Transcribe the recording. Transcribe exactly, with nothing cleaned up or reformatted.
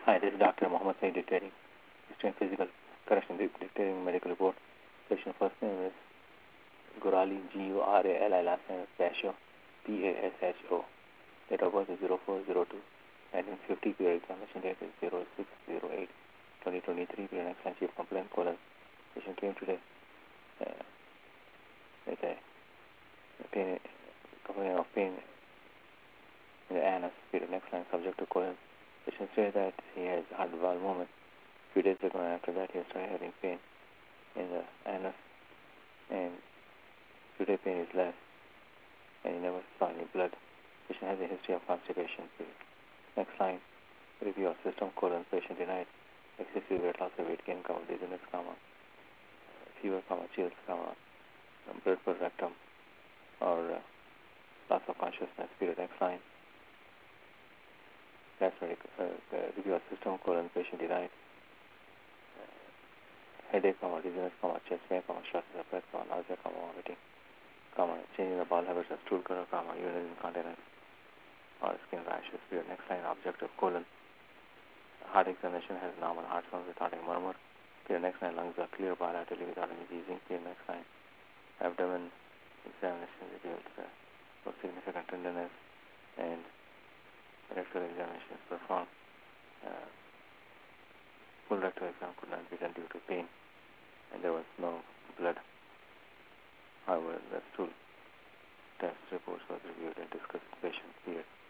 Hi, this is Doctor Mohammed Saeed dictating history and physical correction dictating medical report. Patient first name is Gurali, G U R A L I, last name is Pasho, P A S H O. Date of birth is zero four zero two. nineteen fifty, period examination date is zero six zero eight twenty twenty-three, period next line chief complaint colon. Patient came today uh, with a pain, complaining of pain in the anus, period next line subject to colon. Patient said that he has heart valve movement. A few days ago and after that he started having pain in the anus, and today pain is less, and he never saw any blood. Patient has a history of constipation. Period. Next line, review of system colon. Patient denied excessive weight loss or weight gain, comma, dizziness, comma, fever, comma, chills, comma, blood per rectum, or uh, loss of consciousness. Period. Next line, that's medical, uh, uh, review of system colon. Patient denied headache, comma, dizziness, comma, chest pain, comma, shortness of breath, comma, nausea, comma, vomiting, comma, changing the bowel habits of stool color, comma, urinary incontinence, or skin rashes. Period. Next line, objective colon. Heart examination has normal heart sounds without a murmur. Period. Next line, lungs are clear bilaterally without any wheezing. Period. Next line, abdomen examination revealed uh, no significant tenderness, and rectal examination is performed. Uh, full rectal exam could not be done due to pain, and there was no blood. However, the stool test reports was reviewed and discussed with the patient. Period.